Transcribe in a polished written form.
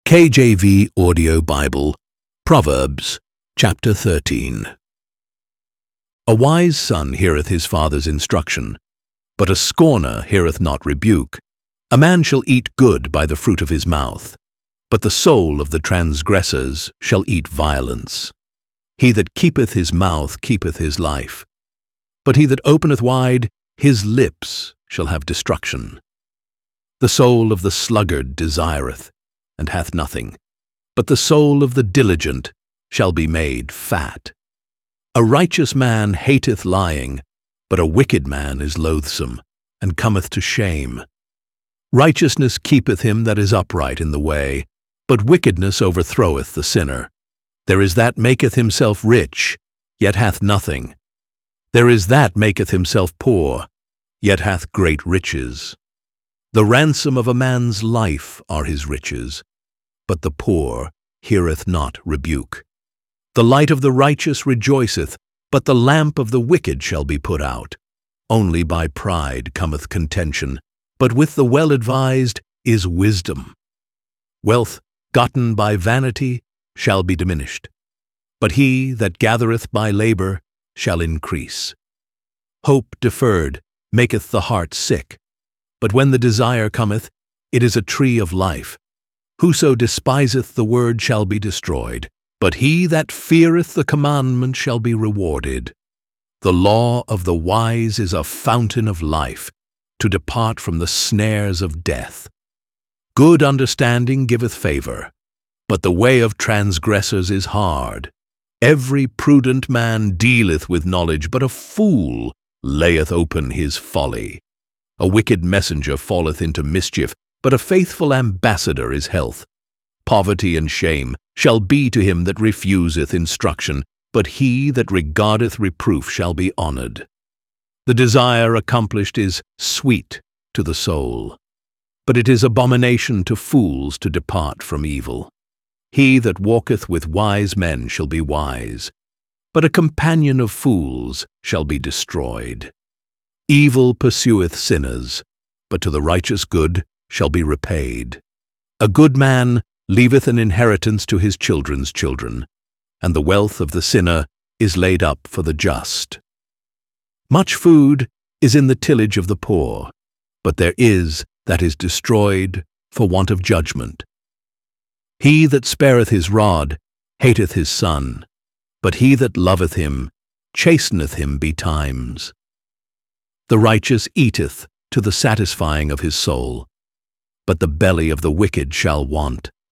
KJV Audio Bible, Proverbs, chapter 13. A wise son heareth his father's instruction, but a scorner heareth not rebuke. A man shall eat good by the fruit of his mouth, but the soul of the transgressors shall eat violence. He that keepeth his mouth keepeth his life, but he that openeth wide his lips shall have destruction. The soul of the sluggard desireth, and hath nothing, but the soul of the diligent shall be made fat. A righteous man hateth lying, but a wicked man is loathsome, and cometh to shame. Righteousness keepeth him that is upright in the way, but wickedness overthroweth the sinner. There is that maketh himself rich, yet hath nothing. There is that maketh himself poor, yet hath great riches. The ransom of a man's life are his riches, but the poor heareth not rebuke. The light of the righteous rejoiceth, but the lamp of the wicked shall be put out. Only by pride cometh contention, but with the well-advised is wisdom. Wealth gotten by vanity shall be diminished, but he that gathereth by labor shall increase. Hope deferred maketh the heart sick, but when the desire cometh, it is a tree of life. Whoso despiseth the word shall be destroyed, but he that feareth the commandment shall be rewarded. The law of the wise is a fountain of life, to depart from the snares of death. Good understanding giveth favor, but the way of transgressors is hard. Every prudent man dealeth with knowledge, but a fool layeth open his folly. A wicked messenger falleth into mischief, but a faithful ambassador is health. Poverty and shame shall be to him that refuseth instruction, but he that regardeth reproof shall be honored. The desire accomplished is sweet to the soul, but it is abomination to fools to depart from evil. He that walketh with wise men shall be wise, but a companion of fools shall be destroyed. Evil pursueth sinners, but to the righteous good shall be repaid. A good man leaveth an inheritance to his children's children, and the wealth of the sinner is laid up for the just. Much food is in the tillage of the poor, but there is that is destroyed for want of judgment. He that spareth his rod hateth his son, but he that loveth him chasteneth him betimes. The righteous eateth to the satisfying of his soul, but the belly of the wicked shall want.